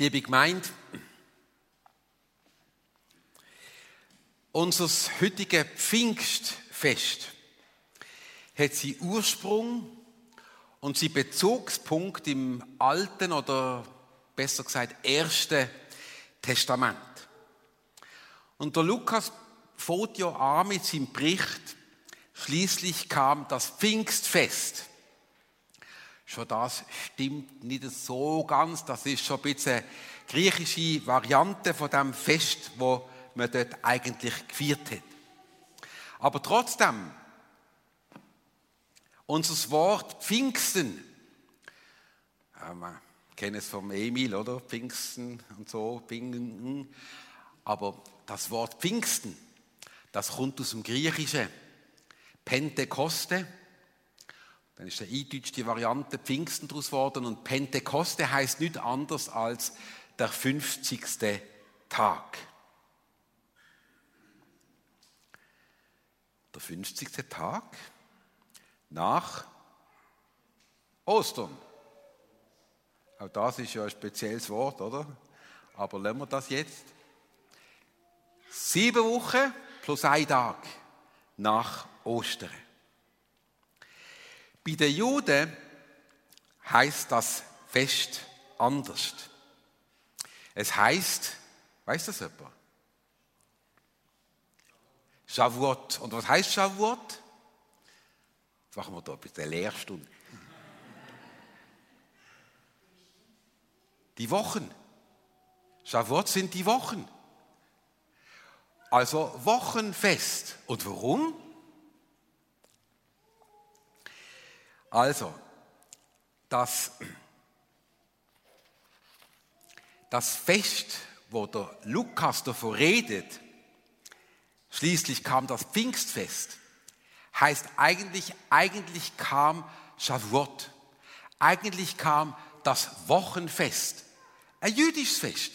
Liebe Gemeinde, unser heutiges Pfingstfest hat seinen Ursprung und seinen Bezugspunkt im Alten oder besser gesagt Ersten Testament. Und der Lukas fängt ja an mit seinem Bericht. Schließlich kam das Pfingstfest. Schon das stimmt nicht so ganz. Das ist schon ein bisschen eine griechische Variante von dem Fest, wo man dort eigentlich gefeiert hat. Aber trotzdem, unser Wort Pfingsten, wir kennen es vom Emil, oder? Pfingsten und so, Pfingsten. Aber das Wort Pfingsten, das kommt aus dem Griechischen. Pentekoste, dann ist eine eingedeutschte Variante Pfingsten daraus geworden und Pentekoste heißt nichts anderes als der 50. Tag. Der 50. Tag nach Ostern. Auch das ist ja ein spezielles Wort, oder? Aber lassen wir das jetzt. 7 Wochen plus 1 Tag nach Ostern. Bei den Juden heisst das Fest anders. Es heisst, weiss das jemand? Shavuot. Und was heisst Shavuot? Jetzt machen wir da ein bisschen Lehrstunde. Die Wochen. Shavuot sind die Wochen. Also Wochenfest. Und warum? Also, das Fest, wo der Lukas davon redet, schließlich kam das Pfingstfest, heißt eigentlich kam Shavuot. Eigentlich kam das Wochenfest, ein jüdisches Fest.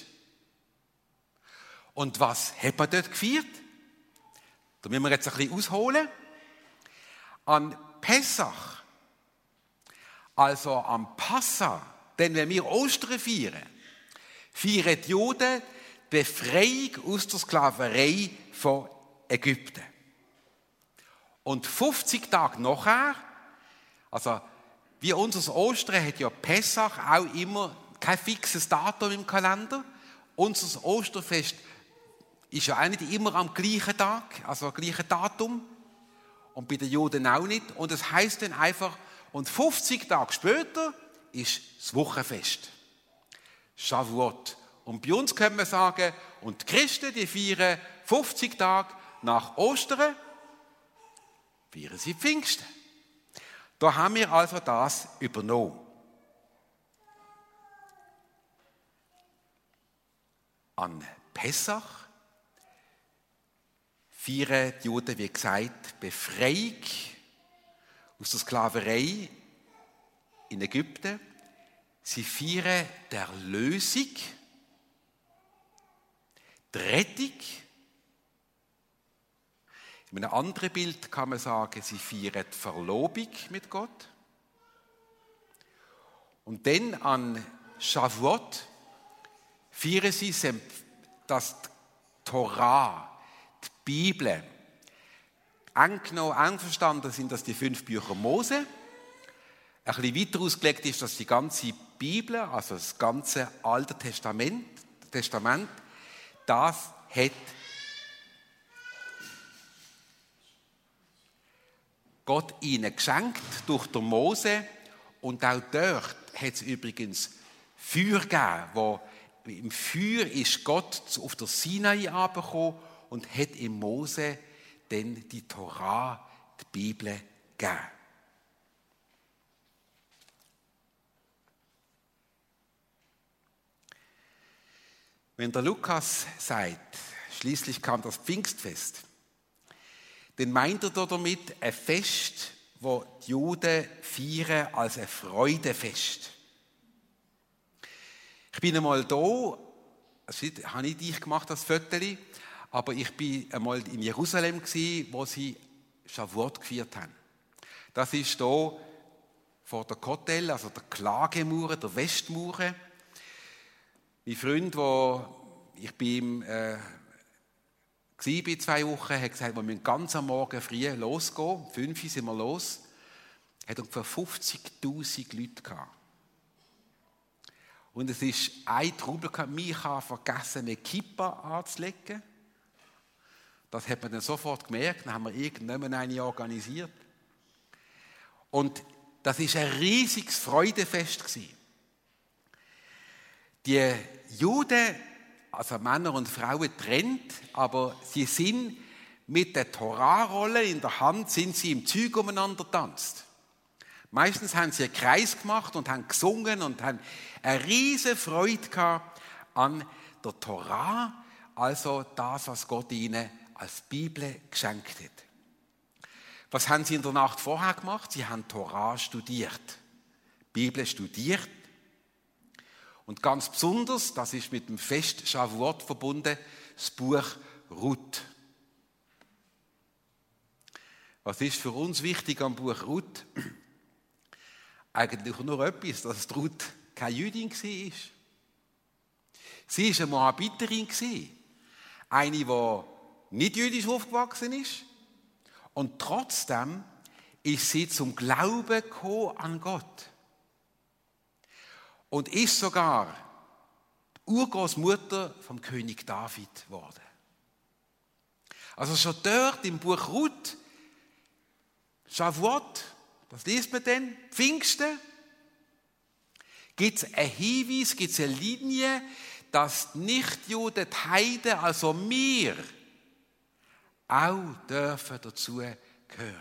Und was hat man dort gefeiert? Da müssen wir jetzt ein bisschen ausholen. An Pessach, also am Passa, denn wenn wir Ostern feiern die Juden die Befreiung aus der Sklaverei von Ägypten. Und 50 Tage nachher, also wie unser Ostern hat ja Pessach auch immer kein fixes Datum im Kalender. Unser Osterfest ist ja auch nicht immer am gleichen Tag, also am gleichen Datum. Und bei den Juden auch nicht. Und es heisst dann einfach, und 50 Tage später ist das Wochenfest. Shavuot. Und bei uns können wir sagen, und die Christen, die feiern 50 Tage nach Ostern, feiern sie Pfingsten. Da haben wir also das übernommen. An Pessach feiern die Juden, wie gesagt, Befreiung aus der Sklaverei in Ägypten. Sie feiern die Erlösung, die Rettung. In einem anderen Bild kann man sagen, sie feiern die Verlobung mit Gott. Und dann an Shavuot feiern sie das Torah, die Bibel. Eng verstanden sind das die 5 Bücher Mose. Ein bisschen weiter ausgelegt ist das die ganze Bibel, also das ganze Alte Testament. Das hat Gott ihnen geschenkt durch den Mose. Und auch dort hat es übrigens Feuer gegeben, wo im Feuer ist Gott auf der Sinai angekommen und hat im Mose dann die Torah, die Bibel, gegeben. Wenn der Lukas sagt, schließlich kam das Pfingstfest, dann meint er damit ein Fest, das die Juden feiern als ein Freudefest. Ich bin einmal da, das habe ich dich gemacht, das Foto, aber ich war einmal in Jerusalem, wo sie Shavuot gefeiert haben. Das ist hier vor der Kotel, also der Klagemauer, der Westmauer. Mein Freund, wo ich bei ihm war, 2 Wochen, hat gesagt, wir müssen ganz am Morgen früh losgehen. Um 5 Uhr sind wir los. Er hat ungefähr 50'000 Leute gehabt. Und es ist ein Trubel gehabt, ich habe vergessen, eine Kippa anzulegen. Das hat man dann sofort gemerkt, dann haben wir irgendwann eine organisiert. Und das war ein riesiges Freudefest gewesen. Die Juden, also Männer und Frauen trennt, aber sie sind mit der Torahrolle in der Hand, sind sie im Zeug umeinander getanzt. Meistens haben sie einen Kreis gemacht und haben gesungen und haben eine riesige Freude gehabt an der Torah, also das, was Gott ihnen als Bibel geschenkt hat. Was haben sie in der Nacht vorher gemacht? Sie haben Torah studiert, Bibel studiert. Und ganz besonders, das ist mit dem Fest Shavuot verbunden, das Buch Ruth. Was ist für uns wichtig am Buch Ruth? Eigentlich nur etwas, dass Ruth keine Jüdin war. Sie war eine Moabiterin, eine, die nicht jüdisch aufgewachsen ist. Und trotzdem ist sie zum Glauben gekommen an Gott. Und ist sogar die Urgroßmutter vom König David geworden. Also schon dort im Buch Ruth, Shavuot, das liest man dann, Pfingsten, gibt es einen Hinweis, gibt es eine Linie, dass die Nichtjuden, die Heiden, also wir, auch dürfen dazu gehören.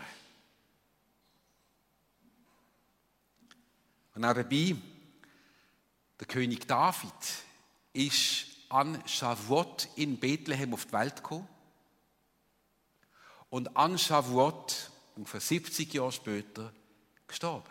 Und auch dabei, der König David ist an Shavuot in Bethlehem auf die Welt gekommen und an Shavuot, ungefähr 70 Jahre später, gestorben.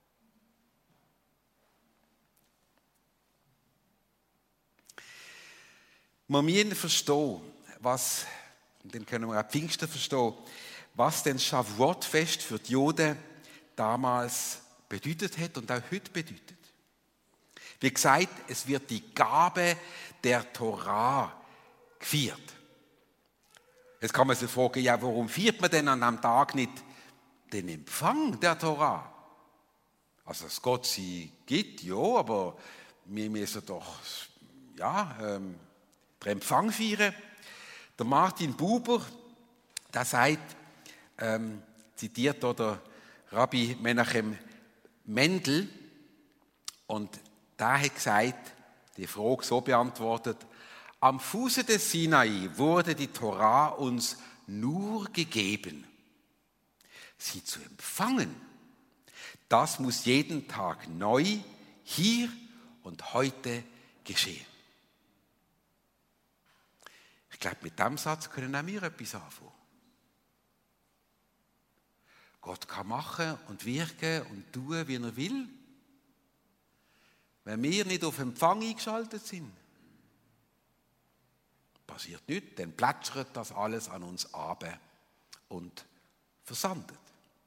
Wir müssen verstehen, was, und dann können wir auch Pfingsten verstehen, was denn Shavuot-Fest für die Juden damals bedeutet hat und auch heute bedeutet. Wie gesagt, es wird die Gabe der Torah gefeiert. Jetzt kann man sich fragen, ja, warum feiert man denn an einem Tag nicht den Empfang der Torah? Also, dass Gott sie gibt, ja, aber wir müssen doch, den Empfang feiern. Der Martin Buber, der sagt, zitiert der Rabbi Menachem Mendel, und der hat gesagt, die Frage so beantwortet: Am Fuße des Sinai wurde die Torah uns nur gegeben. Sie zu empfangen, das muss jeden Tag neu, hier und heute geschehen. Ich glaube, mit diesem Satz können auch wir etwas anfangen. Gott kann machen und wirken und tun, wie er will, wenn wir nicht auf Empfang eingeschaltet sind. Passiert nichts, dann plätschert das alles an uns ab und versandet.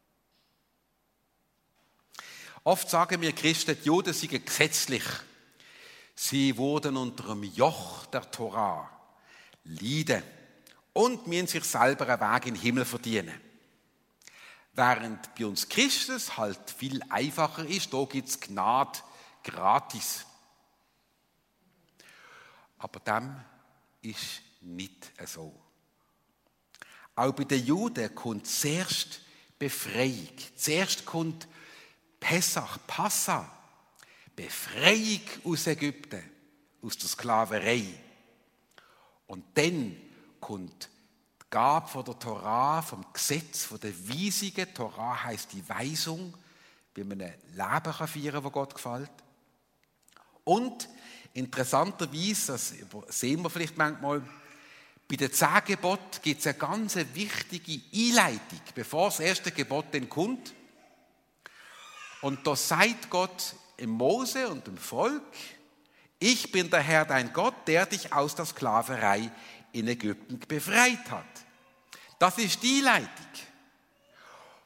Oft sagen wir Christen, die Juden seien gesetzlich. Sie wurden unter dem Joch der Torah leiden und müssen sich selber einen Weg in den Himmel verdienen. Während bei uns Christus halt viel einfacher ist, da gibt es Gnade gratis. Aber dem ist nicht so. Auch bei den Juden kommt zuerst Befreiung. Zuerst kommt Pessach, Passa, Befreiung aus Ägypten, aus der Sklaverei. Und dann kommt die Gabe von der Torah, vom Gesetz, von der Weisungen. Torah heisst die Weisung, wie man ein Leben feiern kann, das Gott gefällt. Und interessanterweise, das sehen wir vielleicht manchmal, bei den 10 Geboten gibt es eine ganz wichtige Einleitung, bevor das erste Gebot dann kommt. Und da sagt Gott im Mose und dem Volk: Ich bin der Herr, dein Gott, der dich aus der Sklaverei in Ägypten befreit hat. Das ist die Einleitung.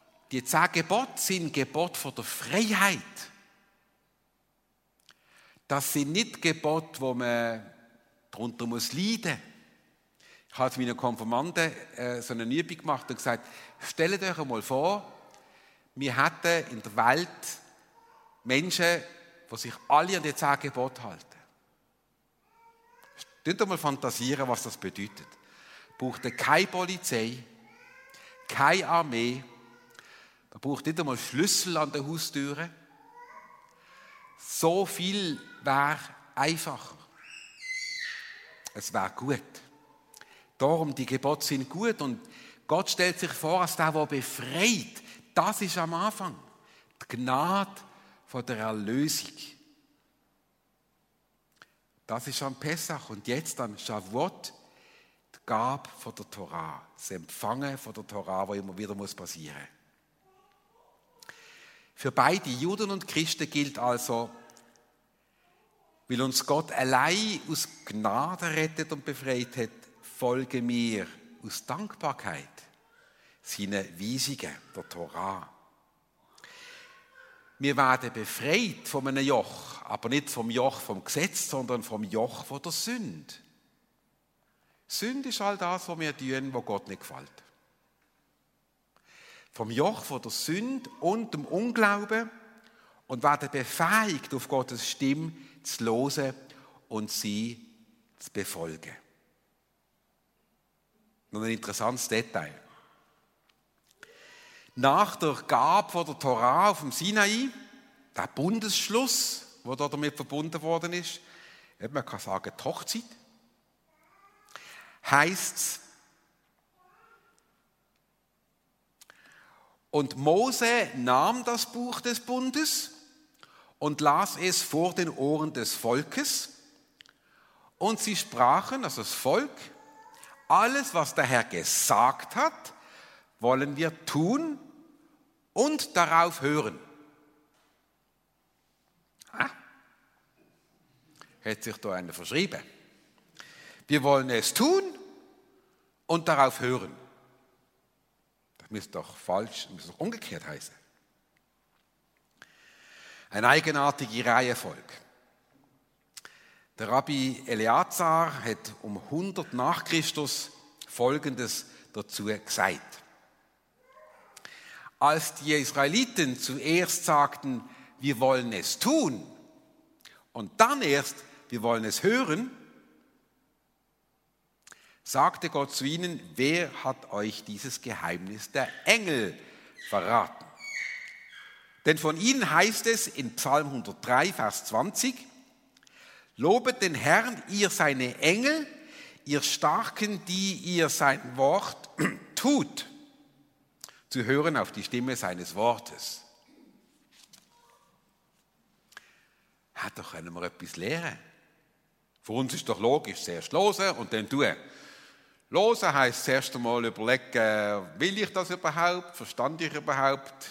Die 10 Gebote sind Gebot von der Freiheit. das sind nicht Gebote, wo man darunter muss leiden. Ich habe mit meinen Konfirmanden so eine Übung gemacht und gesagt, stellt euch einmal vor, wir hätten in der Welt Menschen, die sich alle an die 10 Gebote halten. Könnt ihr mal fantasieren, was das bedeutet. Braucht keine Polizei, keine Armee, da braucht nicht einmal Schlüssel an den Haustüren. So viel wäre einfacher. Es wäre gut. Darum, die Gebote sind gut und Gott stellt sich vor als der befreit. Das ist am Anfang. Die Gnade von der Erlösung. Das ist am Pessach und jetzt an Shavuot die Gabe von der Torah. Das Empfangen von der Torah, was immer wieder passieren muss. Für beide Juden und Christen gilt also, weil uns Gott allein aus Gnade rettet und befreit hat, folgen wir aus Dankbarkeit seinen Weisungen, der Torah. Wir werden befreit von einem Joch, aber nicht vom Joch vom Gesetz, sondern vom Joch von der Sünde. Sünde ist all das, was wir tun, was Gott nicht gefällt. Vom Joch von der Sünde und dem Unglauben und werden befähigt, auf Gottes Stimme zu hören und sie zu befolgen. Noch ein interessantes Detail. Nach der Gabe von der Torah auf dem Sinai, der Bundesschluss, der damit verbunden worden ist, man kann sagen, die Hochzeit, heisst es, und Mose nahm das Buch des Bundes und las es vor den Ohren des Volkes und sie sprachen, also das Volk, alles, was der Herr gesagt hat, wollen wir tun und darauf hören. Hat sich da einer verschrieben. Wir wollen es tun und darauf hören. Das müsste doch falsch, müsste doch umgekehrt heißen. Eine eigenartige Reihenfolge. Der Rabbi Eleazar hat um 100 nach Christus Folgendes dazu gesagt. Als die Israeliten zuerst sagten, wir wollen es tun und dann erst, wir wollen es hören, sagte Gott zu ihnen, wer hat euch dieses Geheimnis der Engel verraten? Denn von ihnen heißt es in Psalm 103, Vers 20, lobet den Herrn, ihr seine Engel, ihr Starken, die ihr sein Wort tut, zu hören auf die Stimme seines Wortes. Da können wir etwas lernen. Für uns ist doch logisch, zuerst hören und dann tun. Hören heisst zuerst einmal überlegen, will ich das überhaupt, verstand ich überhaupt?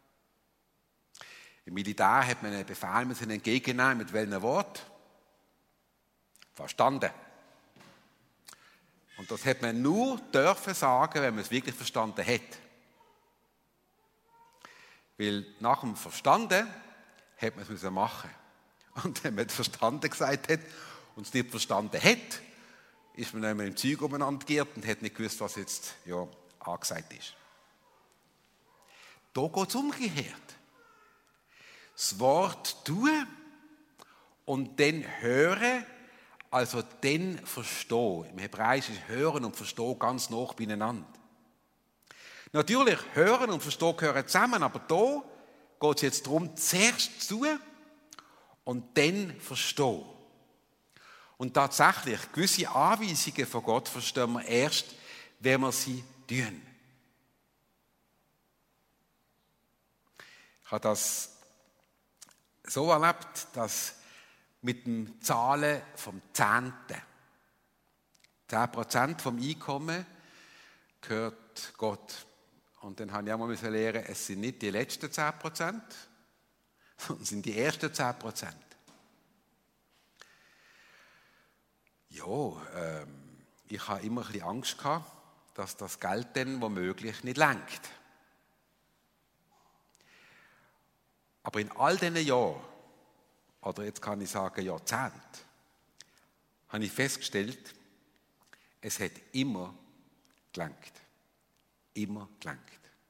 Im Militär hat man einen Befehl entgegennehmen, mit welchem Wort? Verstanden. Und das hat man nur dürfen sagen, wenn man es wirklich verstanden hat. Weil nach dem Verstanden hat man es machen. Und wenn man es verstanden gesagt hat und es nicht verstanden hat, ist man einmal im Zeug umeinander geirrt und hat nicht gewusst, was jetzt angesagt ist. Da geht es umgekehrt. Das Wort tun und dann hören, also dann verstehen. Im Hebräischen ist hören und verstehen ganz nah beieinander. Natürlich, hören und verstehen gehören zusammen, aber da geht es jetzt darum, zuerst zu und dann verstehen. Und tatsächlich, gewisse Anweisungen von Gott verstehen wir erst, wenn wir sie tun. Ich habe das so erlebt, dass mit dem Zahlen vom Zehnten, 10% vom Einkommen gehört Gott. Und dann habe ich auch mal lernen, es sind nicht die letzten 10%, sondern es sind die ersten 10%. Ja, ich habe immer ein bisschen Angst gehabt, dass das Geld dann womöglich nicht reicht. Aber in all diesen Jahren, oder jetzt kann ich sagen Jahrzehnten, habe ich festgestellt, es hat immer gelangt. Immer gelangt.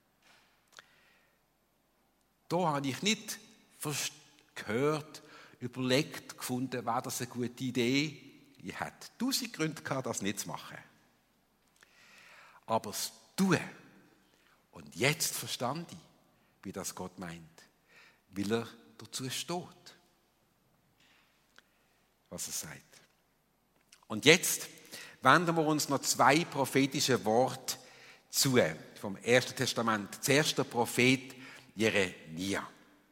Da habe ich nicht gehört, überlegt, gefunden, war das eine gute Idee. Ich hatte 1000 Gründe gehabt, das nicht zu machen. Aber das Tun. Und jetzt verstand ich, wie das Gott meint. Weil er dazu steht. Was er sagt. Und jetzt wenden wir uns noch 2 prophetische Worte zu vom Ersten Testament. Zuerst der Prophet Jeremia.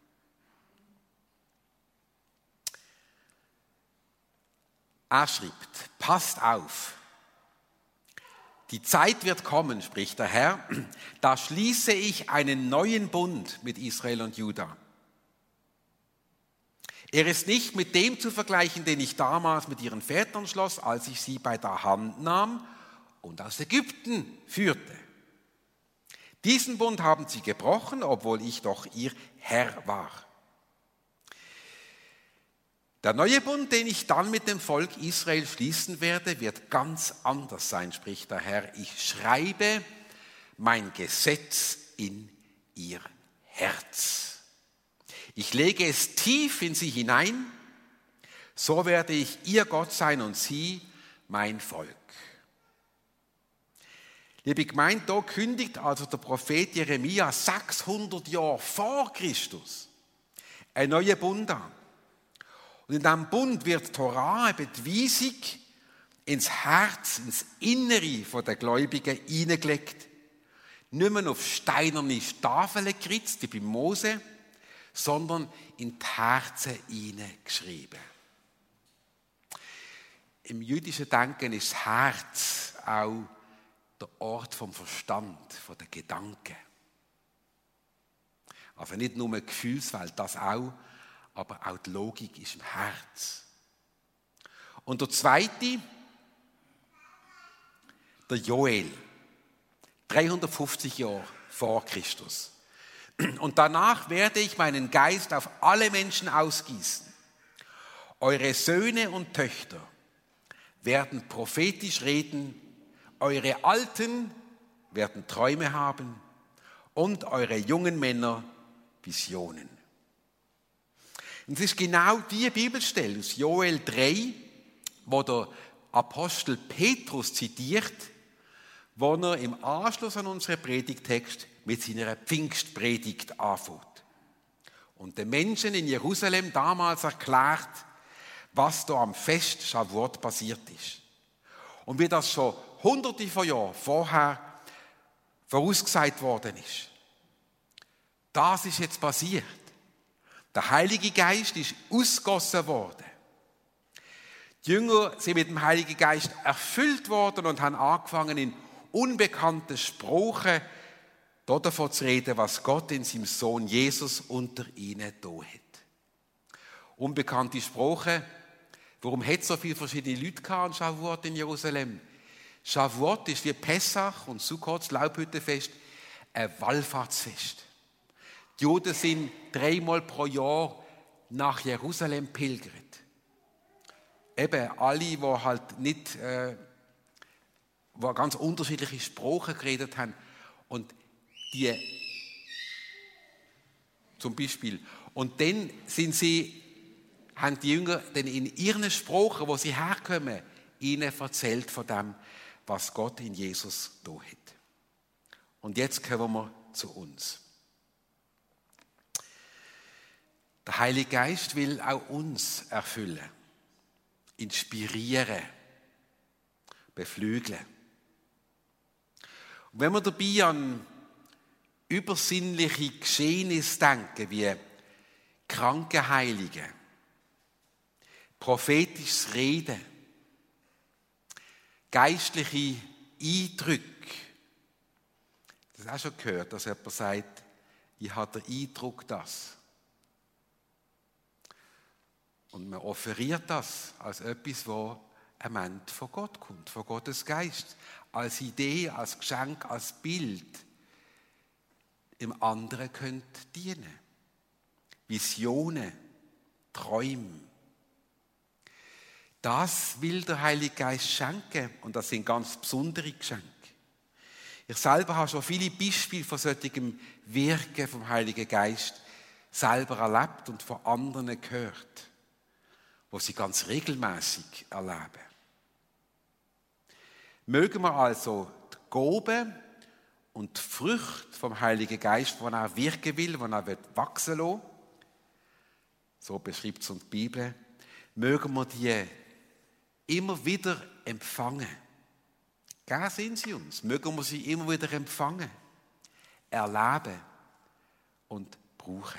Er schreibt, passt auf, die Zeit wird kommen, spricht der Herr, da schließe ich einen neuen Bund mit Israel und Juda. Er ist nicht mit dem zu vergleichen, den ich damals mit ihren Vätern schloss, als ich sie bei der Hand nahm und aus Ägypten führte. Diesen Bund haben sie gebrochen, obwohl ich doch ihr Herr war. Der neue Bund, den ich dann mit dem Volk Israel schließen werde, wird ganz anders sein, spricht der Herr. Ich schreibe mein Gesetz in ihr Herz. Ich lege es tief in sie hinein, so werde ich ihr Gott sein und sie mein Volk. Liebe Gemeinde, da kündigt also der Prophet Jeremia 600 Jahre vor Christus einen neuen Bund an. Und in diesem Bund wird die Torah, eben die Weisung, ins Herz, ins Innere der Gläubigen hineingelegt. Nicht mehr auf steinerne Tafeln geritzt, wie bei Mose, sondern in die Herzen hineingeschrieben. Im jüdischen Denken ist das Herz auch der Ort vom Verstand, von den Gedanken. Also nicht nur eine Gefühlswelt, das auch, aber auch die Logik ist im Herz. Und der zweite, der Joel, 350 Jahre vor Christus. Und danach werde ich meinen Geist auf alle Menschen ausgießen. Eure Söhne und Töchter werden prophetisch reden, eure Alten werden Träume haben und eure jungen Männer Visionen. Und es ist genau die Bibelstelle aus Joel 3, wo der Apostel Petrus zitiert, wo er im Anschluss an unseren Predigtext mit seiner Pfingstpredigt anfängt. Und den Menschen in Jerusalem damals erklärt, was da am Fest Shavuot passiert ist. Und wie das schon hunderte von Jahren vorher vorausgesagt worden ist. Das ist jetzt passiert. Der Heilige Geist ist ausgegossen worden. Die Jünger sind mit dem Heiligen Geist erfüllt worden und haben angefangen, in unbekannten Sprachen davon zu reden, was Gott in seinem Sohn Jesus unter ihnen da hat. Unbekannte Sprachen. Warum hat es so viele verschiedene Leute gehabt an Shavuot in Jerusalem? Shavuot ist wie Pessach und Sukkot, das Laubhüttenfest, ein Wallfahrtsfest. Die Juden sind 3-mal pro Jahr nach Jerusalem pilgert. Eben alle, die halt nicht, die ganz unterschiedliche Sprachen geredet haben. Und die, zum Beispiel, und dann haben die Jünger dann in ihren Sprachen, wo sie herkommen, ihnen erzählt von dem, was Gott in Jesus da hat. Und jetzt kommen wir zu uns. Der Heilige Geist will auch uns erfüllen, inspirieren, beflügeln. Und wenn wir dabei an übersinnliche Geschehnisse denken, wie Krankenheilige, prophetisches Reden, geistliche Eindrücke. Das hast du auch schon gehört, dass jemand sagt, ich habe den Eindruck, dass. Und man offeriert das als etwas, was ein Mensch von Gott kommt, von Gottes Geist, als Idee, als Geschenk, als Bild im anderen könnte dienen. Visionen, Träume. Das will der Heilige Geist schenken und das sind ganz besondere Geschenke. Ich selber habe schon viele Beispiele von solchem Wirken vom Heiligen Geist selber erlebt und von anderen gehört, wo sie ganz regelmäßig erleben. Mögen wir also die Gaben und die Früchte vom Heiligen Geist, die er wirken will, die er wachsen lassen will, so beschreibt es uns die Bibel, mögen wir die immer wieder empfangen. Gern sind sie uns, mögen wir sie immer wieder empfangen, erleben und brauchen.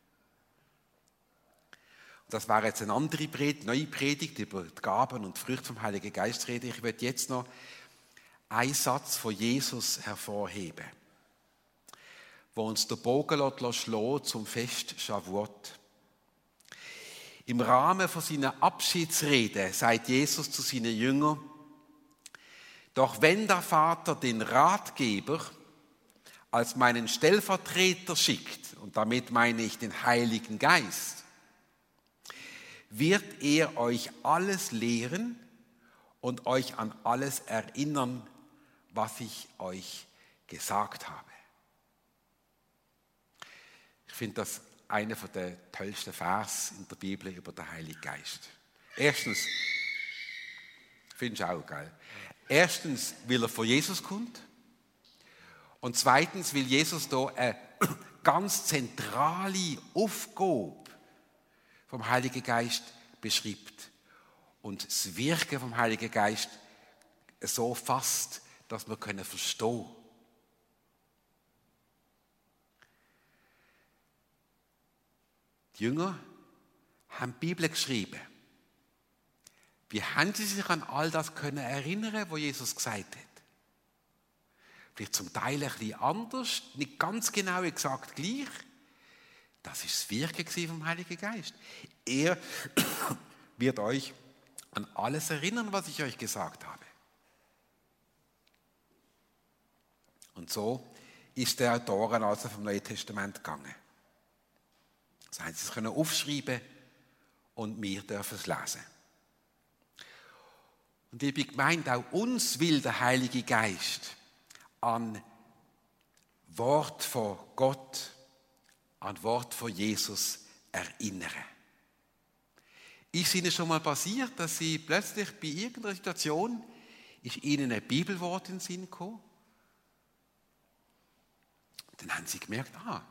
Und das wäre jetzt eine andere neue Predigt über die Gaben und die Früchte vom Heiligen Geist reden. Ich werde jetzt noch einen Satz von Jesus hervorheben, wo uns der Bogen schlägt zum Fest Shavuot. Im Rahmen von seiner Abschiedsrede sagt Jesus zu seinen Jüngern: Doch wenn der Vater den Ratgeber als meinen Stellvertreter schickt, und damit meine ich den Heiligen Geist, wird er euch alles lehren und euch an alles erinnern, was ich euch gesagt habe. Ich finde das einer der tollsten Vers in der Bibel über den Heiligen Geist. Erstens, findest du auch, gell? Erstens, weil er von Jesus kommt. Und zweitens, weil Jesus da eine ganz zentrale Aufgabe vom Heiligen Geist beschreibt. Und das Wirken vom Heiligen Geist so fasst, dass wir verstehen können. Die Jünger haben die Bibel geschrieben. Wie haben sie sich an all das erinnern, was Jesus gesagt hat? Vielleicht zum Teil ein bisschen anders, nicht ganz genau exakt gleich. Das ist das Wirken vom Heiligen Geist. Er wird euch an alles erinnern, was ich euch gesagt habe. Und so ist der Autoren also vom Neuen Testament gegangen. Das heißt, sie können aufschreiben und wir dürfen es lesen. Und liebe Gemeinde, auch uns will der Heilige Geist an Wort von Gott, an Wort von Jesus erinnern. Ist Ihnen schon mal passiert, dass Sie plötzlich bei irgendeiner Situation ist Ihnen ein Bibelwort in den Sinn gekommen? Dann haben Sie gemerkt,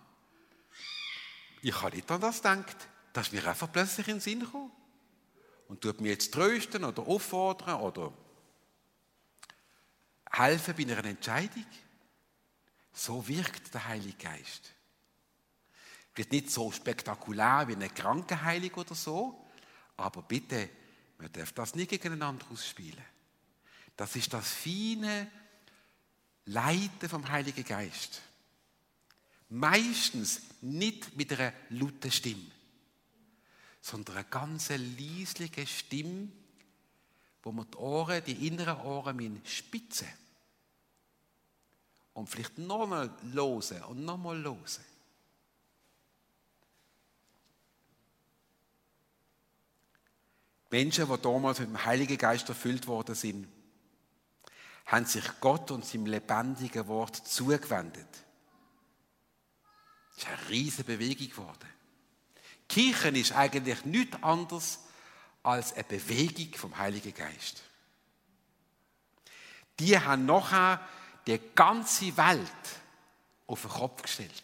ich habe nicht an das gedacht, das ist mir einfach plötzlich in den Sinn gekommen. Und tut mir jetzt trösten oder auffordern oder helfen bei einer Entscheidung. So wirkt der Heilige Geist. Wird nicht so spektakulär wie eine Krankenheilung oder so, aber bitte, man darf das nicht gegeneinander ausspielen. Das ist das feine Leiten vom Heiligen Geist. Meistens nicht mit einer lauten Stimme, sondern eine ganz leisliche Stimme, wo man die inneren Ohren spitzen und vielleicht nochmal hören und nochmal hören. Menschen, die damals mit dem Heiligen Geist erfüllt worden sind, haben sich Gott und seinem lebendigen Wort zugewendet. Es ist eine riesige Bewegung geworden. Die Kirche ist eigentlich nichts anderes als eine Bewegung vom Heiligen Geist. Die haben nachher die ganze Welt auf den Kopf gestellt.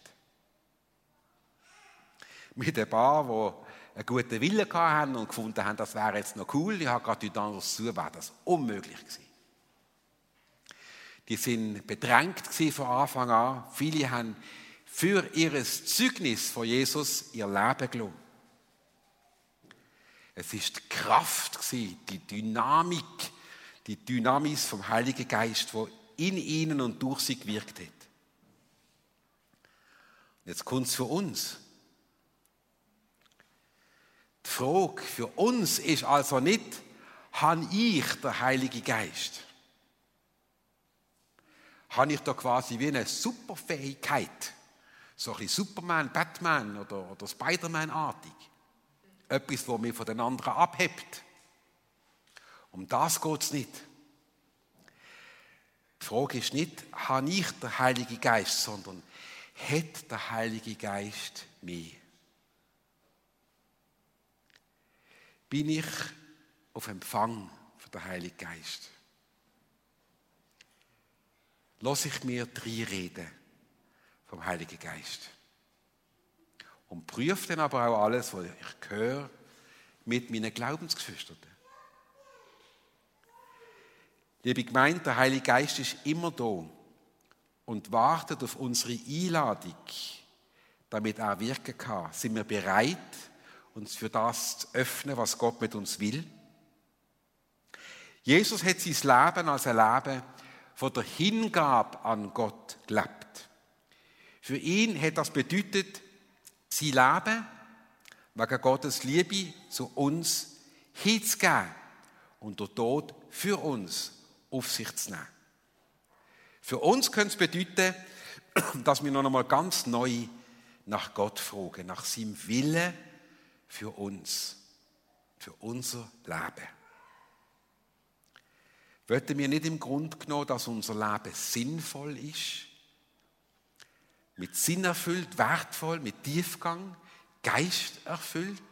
Mit ein paar, die einen guten Willen hatten und gefunden haben, das wäre jetzt noch cool, ich habe gerade nichts anderes zu, wäre das unmöglich gewesen. Die sind bedrängt von Anfang an. Viele haben für ihr Zeugnis von Jesus ihr Leben gelassen. Es ist die Kraft, die Dynamik, die Dynamis vom Heiligen Geist, die in ihnen und durch sie gewirkt hat. Jetzt kommt es für uns. Die Frage für uns ist also nicht, habe ich den Heiligen Geist? Habe ich da quasi wie eine Superfähigkeit? So ein bisschen Superman, Batman oder Spider-Man-artig? etwas, das mich von den anderen abhebt. Um das geht es nicht. Die Frage ist nicht, habe ich den Heiligen Geist, sondern hat der Heilige Geist mich? Bin ich auf Empfang von der Heiligen Geist? Lass ich mir reinreden vom Heiligen Geist? Und prüfe dann aber auch alles, was ich höre, mit meinen Glaubensgeschwistern. Liebe Gemeinde, der Heilige Geist ist immer da und wartet auf unsere Einladung, damit er wirken kann. Sind wir bereit, uns für das zu öffnen, was Gott mit uns will? Jesus hat sein Leben als ein Leben von der Hingabe an Gott gelebt. Für ihn hat das bedeutet, sein Leben wegen Gottes Liebe zu uns hinzugeben und den Tod für uns auf sich zu nehmen. Für uns könnte es bedeuten, dass wir noch einmal ganz neu nach Gott fragen, nach seinem Willen für uns, für unser Leben. Wollten wir nicht im Grunde genommen, dass unser Leben sinnvoll ist, mit Sinn erfüllt, wertvoll, mit Tiefgang, Geist erfüllt?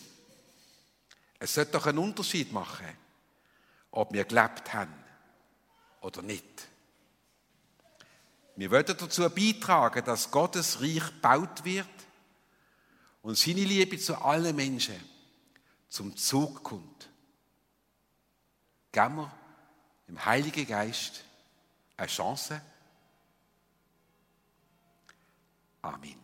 Es sollte doch einen Unterschied machen, ob wir gelebt haben oder nicht. Wir wollen dazu beitragen, dass Gottes Reich gebaut wird und seine Liebe zu allen Menschen zum Zug kommt. Geben wir dem Heiligen Geist eine Chance? Amen.